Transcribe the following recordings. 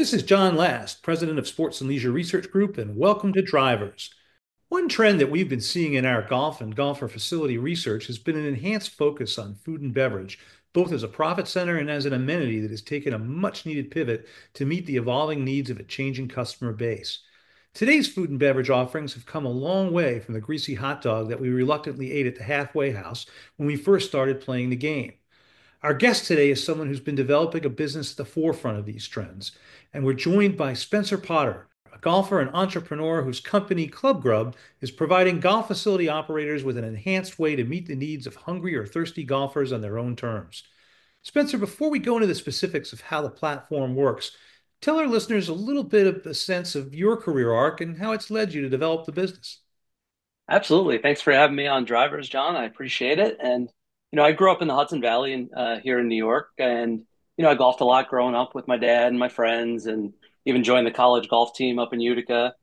This is John Last, President of Sports and Leisure Research Group, and welcome to Drivers. One trend that we've been seeing in our golf and golfer facility research has been an enhanced focus on food and beverage, both as a profit center and as an amenity that has taken a much needed pivot to meet the evolving needs of a changing customer base. Today's food and beverage offerings have come a long way from the greasy hot dog that we reluctantly ate at the halfway house when we first started playing the game. Our guest today is someone who's been developing a business at the forefront of these trends, and we're joined by Spencer Potter, a golfer and entrepreneur whose company, Club Grub, is providing golf facility operators with an enhanced way to meet the needs of hungry or thirsty golfers on their own terms. Spencer, before we go into the specifics of how the platform works, tell our listeners a little bit of a sense of your career arc and how it's led you to develop the business. Absolutely. Thanks for having me on Drivers, John. I appreciate it. And, I grew up in the Hudson Valley here in New York. And, I golfed a lot growing up with my dad and my friends and even joined the college golf team up in Utica.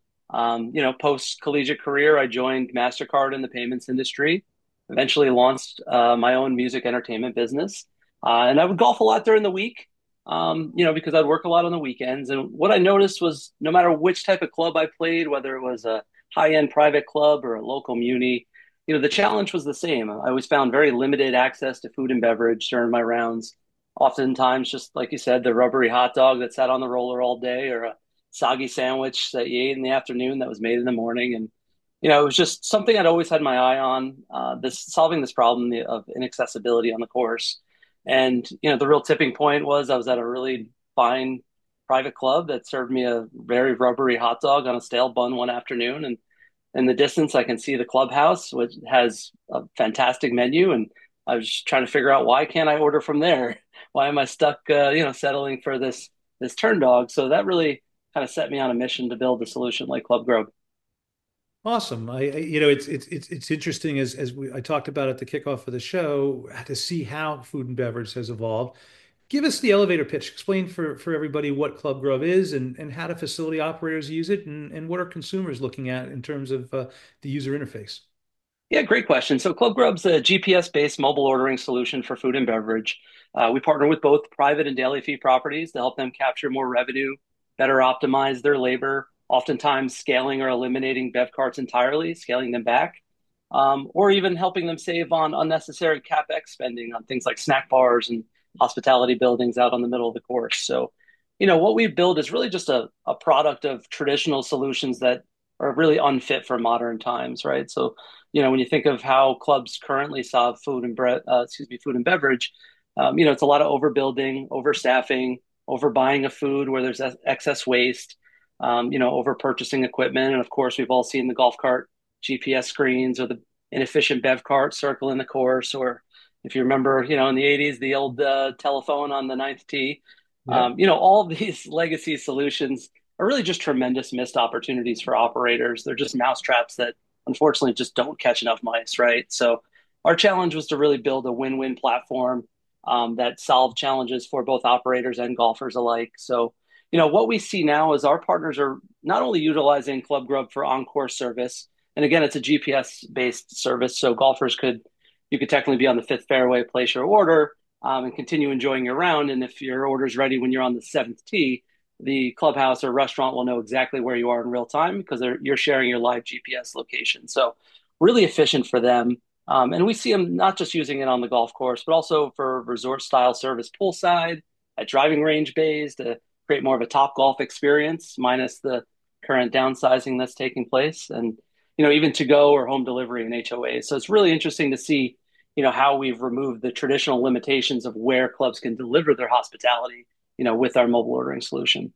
Post collegiate career, I joined MasterCard in the payments industry, eventually launched my own music entertainment business. And I would golf a lot during the week, because I'd work a lot on the weekends. And what I noticed was no matter which type of club I played, whether it was a high-end private club or a local muni, the challenge was the same. I always found very limited access to food and beverage during my rounds. Oftentimes, just like you said, the rubbery hot dog that sat on the roller all day, or a soggy sandwich that you ate in the afternoon that was made in the morning. And, it was just something I'd always had my eye on, solving this problem of inaccessibility on the course. And, the real tipping point was I was at a really fine private club that served me a very rubbery hot dog on a stale bun one afternoon. And in the distance, I can see the clubhouse, which has a fantastic menu. And I was just trying to figure out, why can't I order from there? Why am I stuck, settling for this turn dog? So that really kind of set me on a mission to build a solution like Club Grub. Awesome. It's interesting I talked about at the kickoff of the show to see how food and beverage has evolved. Give us the elevator pitch. Explain for everybody what Club Grub is and how do facility operators use it and what are consumers looking at in terms of the user interface. Yeah, great question. So Club Grub's a GPS-based mobile ordering solution for food and beverage. We partner with both private and daily fee properties to help them capture more revenue, better optimize their labor, oftentimes scaling or eliminating bev carts entirely, scaling them back, or even helping them save on unnecessary CapEx spending on things like snack bars and hospitality buildings out on the middle of the course. So, what we build is really just a product of traditional solutions that are really unfit for modern times, right? So, when you think of how clubs currently solve food and beverage, it's a lot of overbuilding, overstaffing, overbuying of food where there's excess waste, over purchasing equipment. And of course, we've all seen the golf cart GPS screens or the inefficient bev cart circling the course, or if you remember, in the 80s, the old telephone on the ninth tee. Yep. All of these legacy solutions are really just tremendous missed opportunities for operators. They're just mousetraps that unfortunately just don't catch enough mice, right? So our challenge was to really build a win-win platform that solved challenges for both operators and golfers alike. So, what we see now is our partners are not only utilizing Club Grub for on-course service, and again, it's a GPS-based service, so you could technically be on the fifth fairway, place your order, and continue enjoying your round. And if your order's ready when you're on the seventh tee, the clubhouse or restaurant will know exactly where you are in real time because you're sharing your live GPS location. So really efficient for them. And we see them not just using it on the golf course, but also for resort style service poolside, at driving range bays to create more of a top golf experience, minus the current downsizing that's taking place. And, even to go or home delivery and HOA. So it's really interesting to see, how we've removed the traditional limitations of where clubs can deliver their hospitality, with our mobile ordering solution.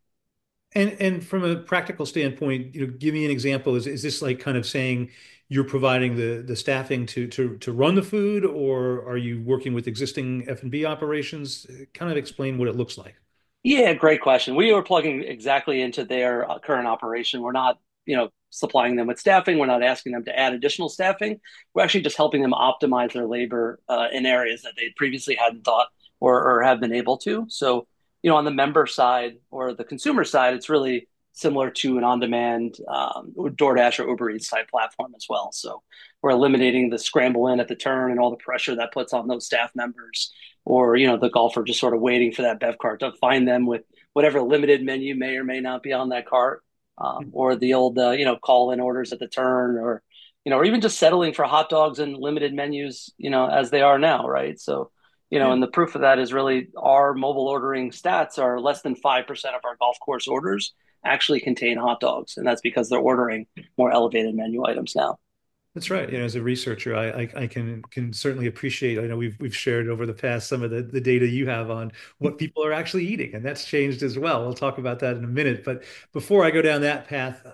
And from a practical standpoint, give me an example. Is this like kind of saying you're providing the staffing to run the food, or are you working with existing F&B operations? Kind of explain what it looks like. Yeah, great question. We are plugging exactly into their current operation. We're not, supplying them with staffing. We're not asking them to add additional staffing. We're actually just helping them optimize their labor in areas that they previously hadn't thought or have been able to. So, on the member side or the consumer side, it's really similar to an on-demand DoorDash or Uber Eats type platform as well. So we're eliminating the scramble in at the turn and all the pressure that puts on those staff members, or the golfer just sort of waiting for that bev cart to find them with whatever limited menu may or may not be on that cart, or the old call in orders at the turn, or or even just settling for hot dogs and limited menus, as they are now, right? So, Yeah. and the proof of that is really our mobile ordering stats are less than 5% of our golf course orders actually contain hot dogs, and that's because they're ordering more elevated menu items now. That's right. As a researcher, I can certainly appreciate. I know we've shared over the past some of the data you have on what people are actually eating, and that's changed as well. We'll talk about that in a minute. But before I go down that path,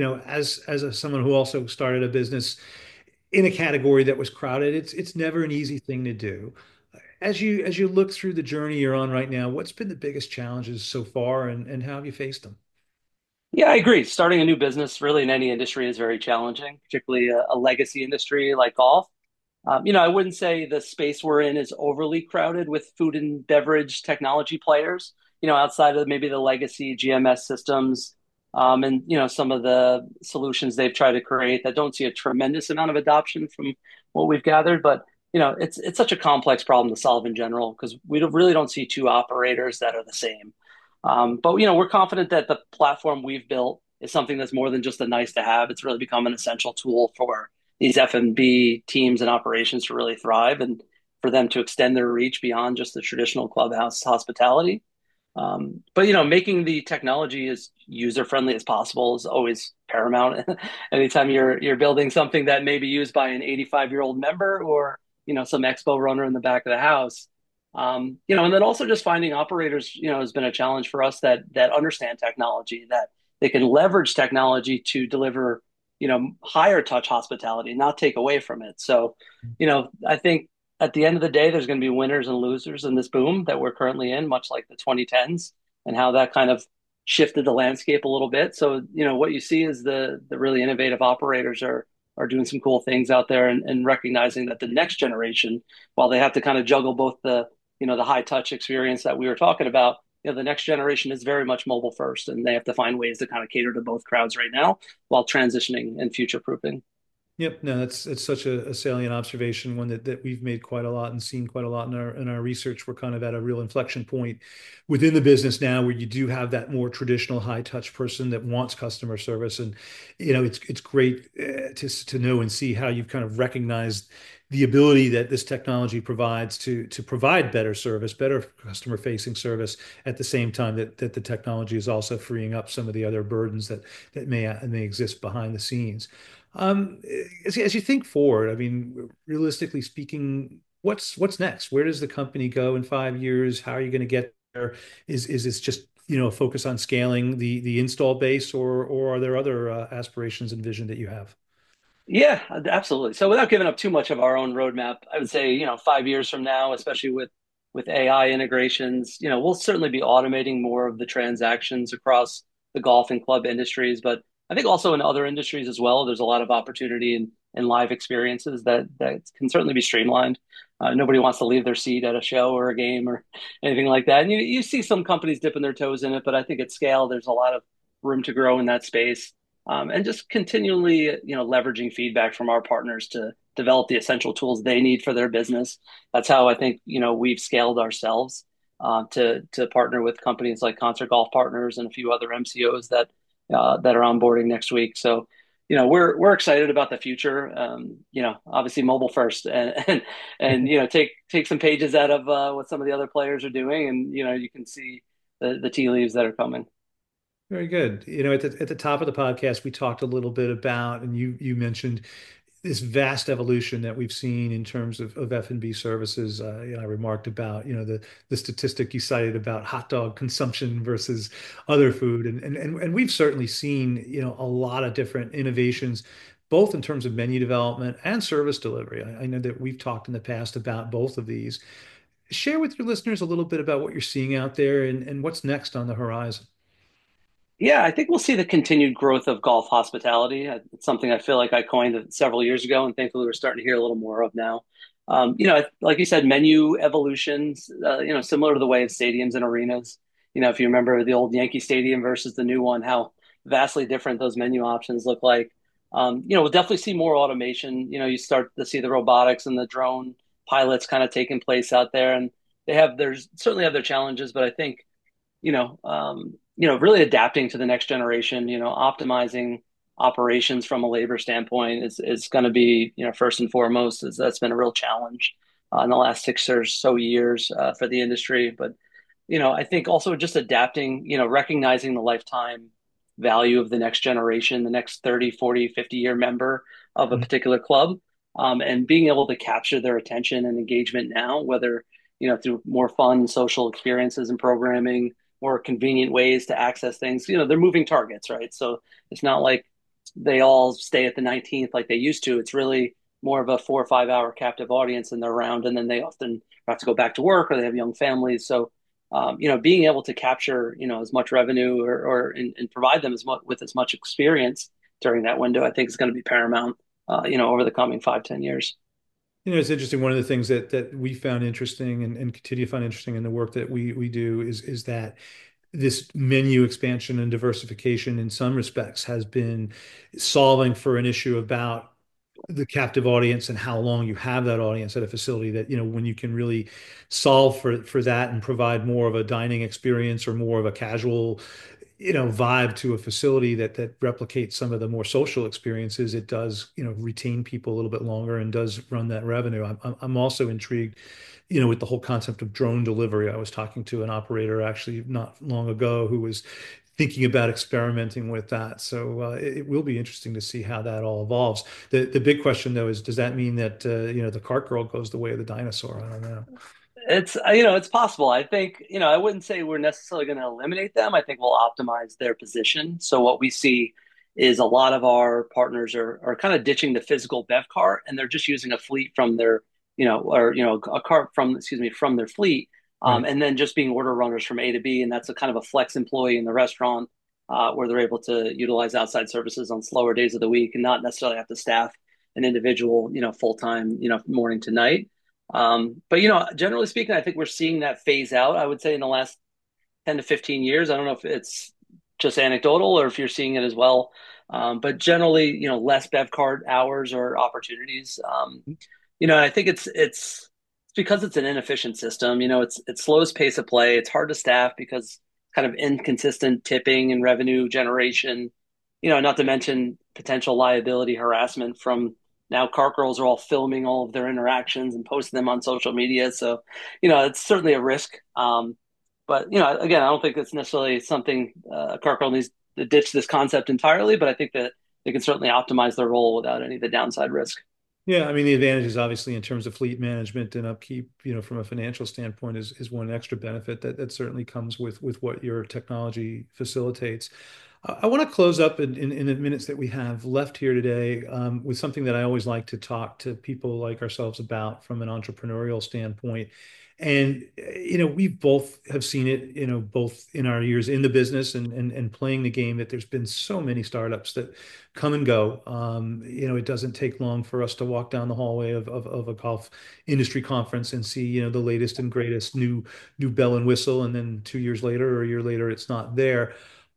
someone who also started a business in a category that was crowded, it's never an easy thing to do. As you look through the journey you're on right now, what's been the biggest challenges so far, and how have you faced them? Yeah, I agree. Starting a new business really in any industry is very challenging, particularly a legacy industry like golf. I wouldn't say the space we're in is overly crowded with food and beverage technology players, outside of maybe the legacy GMS systems, and, some of the solutions they've tried to create that don't see a tremendous amount of adoption from what we've gathered. But, it's such a complex problem to solve in general because really don't see two operators that are the same. But, we're confident that the platform we've built is something that's more than just a nice to have. It's really become an essential tool for these F&B teams and operations to really thrive and for them to extend their reach beyond just the traditional clubhouse hospitality. But making the technology as user friendly as possible is always paramount. Anytime you're building something that may be used by an 85-year-old member or some expo runner in the back of the house, and then also just finding operators, has been a challenge for us that understand technology, that they can leverage technology to deliver higher touch hospitality, not take away from it. So, I think at the end of the day, there's going to be winners and losers in this boom that we're currently in, much like the 2010s, and how that kind of shifted the landscape a little bit. So, what you see is the really innovative operators are doing some cool things out there and recognizing that the next generation, while they have to kind of juggle both the high touch experience that we were talking about, the next generation is very much mobile first, and they have to find ways to kind of cater to both crowds right now while transitioning and future proofing. Yep, no, that's it's such a salient observation, one that we've made quite a lot and seen quite a lot in our research. We're kind of at a real inflection point within the business now where you do have that more traditional high touch person that wants customer service, and it's great to know and see how you've kind of recognized the ability that this technology provides to provide better service, better customer facing service at the same time that the technology is also freeing up some of the other burdens that may exist behind the scenes. Um, as you think forward, I mean, realistically speaking, what's next? Where does the company go in 5 years? How are you going to get there? Is this just, a focus on scaling the install base, or are there other aspirations and vision that you have? Yeah, absolutely. So without giving up too much of our own roadmap, I would say, 5 years from now, especially with AI integrations, we'll certainly be automating more of the transactions across the golf and club industries, but I think also in other industries as well, there's a lot of opportunity in live experiences that can certainly be streamlined. Nobody wants to leave their seat at a show or a game or anything like that. And you see some companies dipping their toes in it, but I think at scale, there's a lot of room to grow in that space, and just continually, leveraging feedback from our partners to develop the essential tools they need for their business. That's how I think we've scaled ourselves, to partner with companies like Concert Golf Partners and a few other MCOs that are onboarding next week. So, we're excited about the future. Obviously mobile first, and take some pages out of what some of the other players are doing, and you can see the tea leaves that are coming. Very good. At the top of the podcast, we talked a little bit about, and you mentioned this vast evolution that we've seen in terms of F&B services. I remarked about, the statistic you cited about hot dog consumption versus other food. And we've certainly seen, a lot of different innovations, both in terms of menu development and service delivery. I know that we've talked in the past about both of these. Share with your listeners a little bit about what you're seeing out there and what's next on the horizon. Yeah, I think we'll see the continued growth of golf hospitality. It's something I feel like I coined several years ago, and thankfully we're starting to hear a little more of now. Like you said, menu evolutions, similar to the way of stadiums and arenas. If you remember the old Yankee Stadium versus the new one, how vastly different those menu options look like. We'll definitely see more automation. You start to see the robotics and the drone pilots kind of taking place out there, and there's certainly have their challenges, but I think really adapting to the next generation, optimizing operations from a labor standpoint is going to be, first and foremost, is that's been a real challenge in the last 6 or so years for the industry. But, I think also just adapting, recognizing the lifetime value of the next generation, the next 30, 40, 50-year member of a Mhm. particular club, and being able to capture their attention and engagement now, whether, through more fun social experiences and programming, more convenient ways to access things. They're moving targets, right? So it's not like they all stay at the 19th like they used to. It's really more of a 4 or 5 hour captive audience and they're around, and then they often have to go back to work or they have young families. So, being able to capture, as much revenue and provide them with as much experience during that window, I think is going to be paramount, over the coming 5, 10 years. It's interesting. One of the things that we found interesting and continue to find interesting in the work that we do is that this menu expansion and diversification in some respects has been solving for an issue about the captive audience and how long you have that audience at a facility that, when you can really solve for that and provide more of a dining experience or more of a casual, vibe to a facility that replicates some of the more social experiences, it does, retain people a little bit longer and does run that revenue. I'm also intrigued, with the whole concept of drone delivery. I was talking to an operator actually not long ago who was thinking about experimenting with that. So it will be interesting to see how that all evolves. The big question though is, does that mean that the cart girl goes the way of the dinosaur? I don't know. It's possible. I think, I wouldn't say we're necessarily going to eliminate them. I think we'll optimize their position. So what we see is a lot of our partners are kind of ditching the physical bev cart and they're just using a fleet from their, a cart from, excuse me, from their fleet. Right. And then just being order runners from A to B. And that's a kind of a flex employee in the restaurant, where they're able to utilize outside services on slower days of the week and not necessarily have to staff an individual, full time, morning to night. But generally speaking, I think we're seeing that phase out. I would say in the last 10 to 15 years. I don't know if it's just anecdotal or if you're seeing it as well. But generally, less bev card hours or opportunities. I think it's because it's an inefficient system. It slows pace of play. It's hard to staff because kind of inconsistent tipping and revenue generation. Not to mention potential liability harassment from now cart girls are all filming all of their interactions and posting them on social media. So, it's certainly a risk. But again, I don't think it's necessarily something cart girl needs to ditch this concept entirely. But I think that they can certainly optimize their role without any of the downside risk. Yeah, I mean the advantage is obviously in terms of fleet management and upkeep, from a financial standpoint is one extra benefit that certainly comes with what your technology facilitates. I want to close up in the minutes that we have left here today with something that I always like to talk to people like ourselves about from an entrepreneurial standpoint. And we both have seen it, both in our years in the business and playing the game, that there's been so many startups that come and go. It doesn't take long for us to walk down the hallway of a golf industry conference and see, the latest and greatest new bell and whistle, and then 2 years later or a year later, it's not there.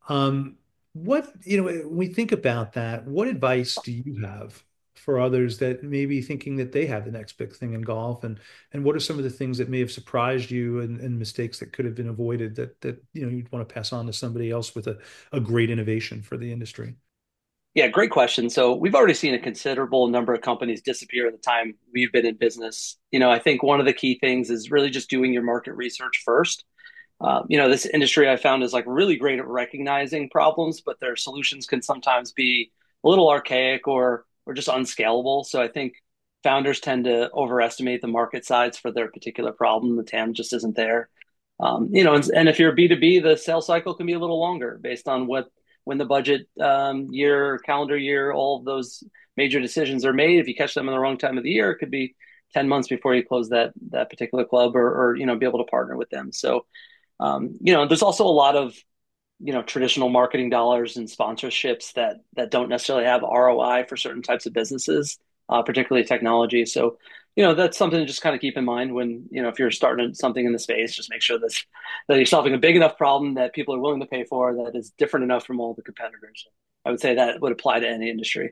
When we think about that, what advice do you have for others that may be thinking that they have the next big thing in golf? And what are some of the things that may have surprised you and mistakes that could have been avoided that you'd want to pass on to somebody else with a great innovation for the industry? Yeah, great question. So we've already seen a considerable number of companies disappear in the time we've been in business. I think one of the key things is really just doing your market research first. This industry I found is like really great at recognizing problems, but their solutions can sometimes be a little archaic or just unscalable. So I think founders tend to overestimate the market size for their particular problem. The TAM just isn't there. And if you're B2B, the sales cycle can be a little longer based on when the budget year, calendar year, all of those major decisions are made. If you catch them in the wrong time of the year, it could be 10 months before you close that particular club or be able to partner with them. So there's also a lot of traditional marketing dollars and sponsorships that don't necessarily have ROI for certain types of businesses, particularly technology. So that's something to just kind of keep in mind when if you're starting something in the space, just make sure that you're solving a big enough problem that people are willing to pay for that is different enough from all the competitors. I would say that would apply to any industry.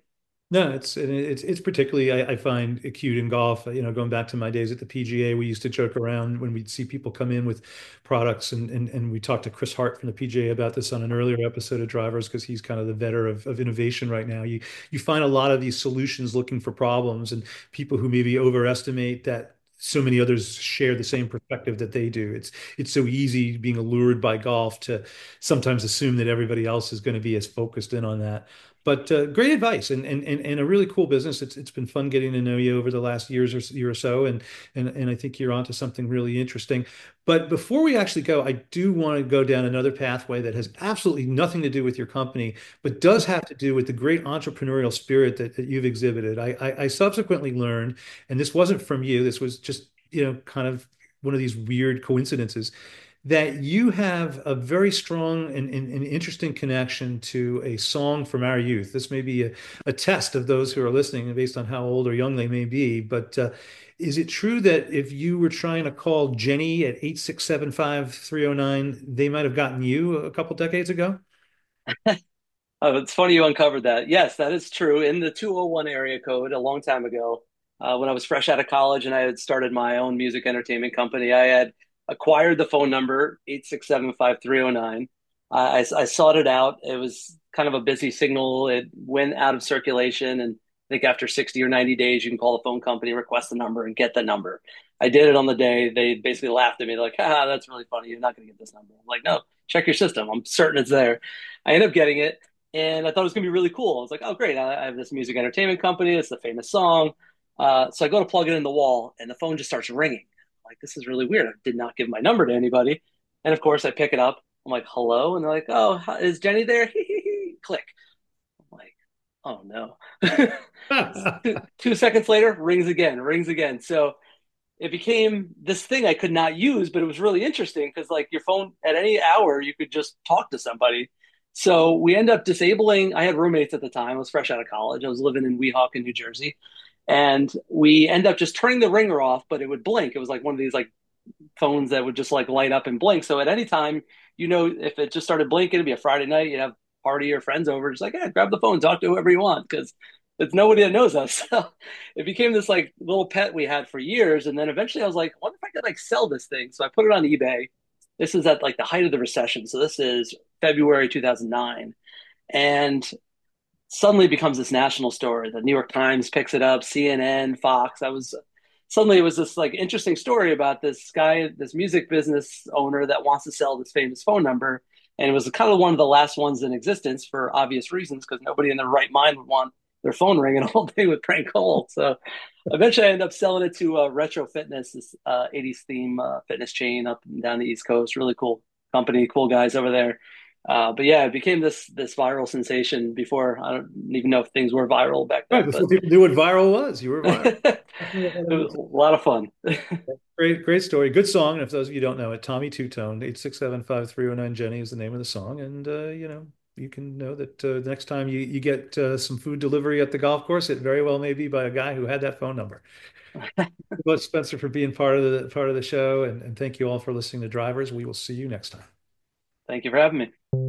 No, it's particularly I find acute in golf. Going back to my days at the PGA, we used to joke around when we'd see people come in with products, and we talked to Chris Hart from the PGA about this on an earlier episode of Drivers because he's kind of the veteran of innovation right now. You find a lot of these solutions looking for problems, and people who maybe overestimate that so many others share the same perspective that they do. It's so easy being allured by golf to sometimes assume that everybody else is going to be as focused in on that. But great advice and a really cool business. It's been fun getting to know you over the last year or so, and I think you're onto something really interesting. But before we actually go, I do want to go down another pathway that has absolutely nothing to do with your company, but does have to do with the great entrepreneurial spirit that you've exhibited. I subsequently learned, and this wasn't from you, this was just, kind of one of these weird coincidences that you have a very strong and interesting connection to a song from our youth. This may be a test of those who are listening based on how old or young they may be, but is it true that if you were trying to call Jenny at 8675309, they might have gotten you a couple decades ago? Oh, it's funny you uncovered that. Yes, that is true. In the 201 area code a long time ago, when I was fresh out of college and I had started my own music entertainment company, I had acquired the phone number 8675309. I sought it out. It was kind of a busy signal. It went out of circulation. And I think after 60 or 90 days, you can call the phone company, request the number, and get the number. I did it on the day. They basically laughed at me, like, "Ah, that's really funny. You're not going to get this number." I'm like, "No, check your system. I'm certain it's there." I ended up getting it and I thought it was gonna be really cool. I was like, "Oh, great! I have this music entertainment company. It's a famous song." So I go to plug it in the wall, and the phone just starts ringing. I'm like, this is really weird. I did not give my number to anybody, and of course, I pick it up. I'm like, "Hello," and they're like, "Oh, is Jenny there?" Click. I'm like, "Oh no." 2 seconds later, rings again. So it became this thing I could not use, but it was really interesting because like your phone at any hour you could just talk to somebody. So we end up disabling. I had roommates at the time. I was fresh out of college. I was living in Weehawken, New Jersey, and we end up just turning the ringer off, but it would blink. It was like one of these like phones that would just like light up and blink. So at any time, if it just started blinking, it'd be a Friday night. You'd have party or friends over, just like, yeah, grab the phone, talk to whoever you want, because it's nobody that knows us. So it became this like little pet we had for years. And then eventually I was like, what if I could like sell this thing? So I put it on eBay. This is at like the height of the recession. So this is February 2009. And suddenly becomes this national story. The New York Times picks it up, CNN, Fox. Suddenly it was this like interesting story about this guy, this music business owner that wants to sell this famous phone number. And it was kind of one of the last ones in existence for obvious reasons, because nobody in their right mind would want their phone ringing all day with prank calls. So eventually I ended up selling it to Retro Fitness, this 80s theme fitness chain up and down the East Coast. Really cool company, cool guys over there. But yeah, it became this viral sensation before. I don't even know if things were viral back Right, then, before but people knew what viral was, you were viral. it was a lot of fun. Great story. Good song. And if those of you don't know it, Tommy Two-Tone, 8675309 Jenny is the name of the song. And, you can know that the next time you get some food delivery at the golf course, it very well may be by a guy who had that phone number. Thank you much, Spencer, for being part of the show. And thank you all for listening to Drivers. We will see you next time. Thank you for having me.